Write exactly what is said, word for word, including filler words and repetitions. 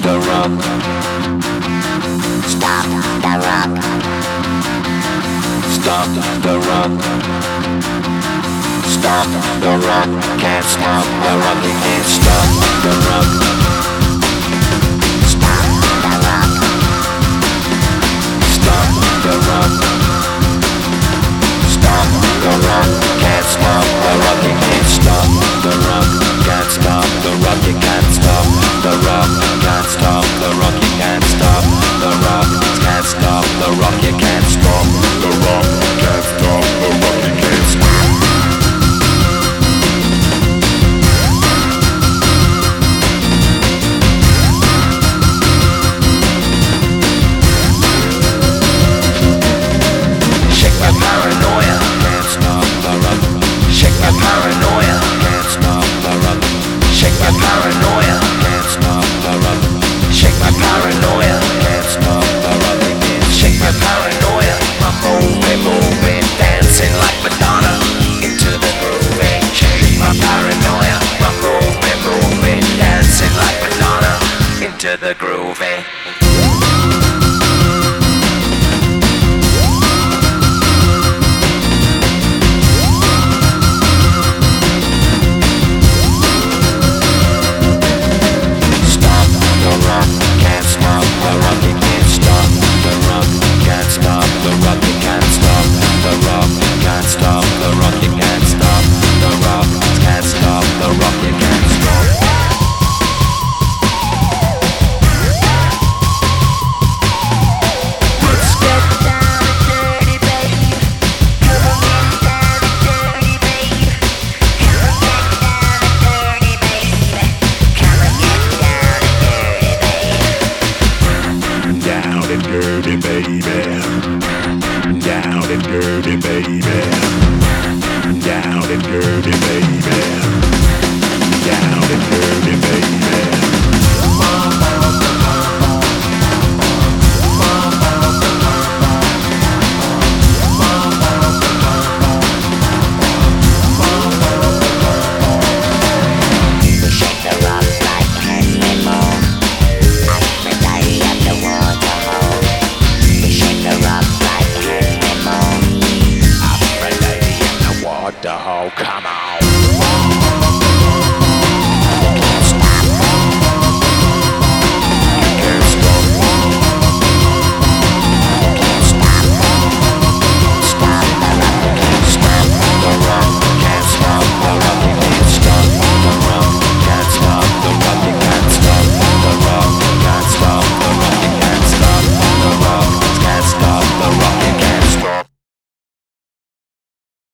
the rock. Stop the rock. Stop the rock. Stop the rock. Can't stop the rock. You can't stop the rock. Stop the rock. Stop the rock. Stop the rock. Can't stop the rock. You can't stop the rock. Can't stop the rock. You can't stop the rock. Can't stop the rock. You can't stop the rock. Can't stop the rock. You can't stop the rock. Can't stop the rock. You can't stop. Shake my paranoia. Can't stop the rock. Shake my paranoia. Can't stop the rock. Shake my paranoia. Can't stop the rock. Shake my paranoia. Can't stop the rock. Shake my paranoia. I'm moving, moving, dancing like Madonna into the groove. Shake my paranoia. I'm moving, moving, dancing like Madonna into the groove. Stop the rock, can't stop the rock, you can't stop the rock, can't stop the rock, you can't stop the rock, can't stop the rock, you can't stop the rock, can't stop the rock, you can't stop. Let's get down and dirty, babe. Come on, get down and dirty, babe. Come on, get down and dirty, babe. Come on, get down and dirty, babe. Down and dirty, baby. Down and dirty, baby. Down and dirty, baby. Down and dirty, baby.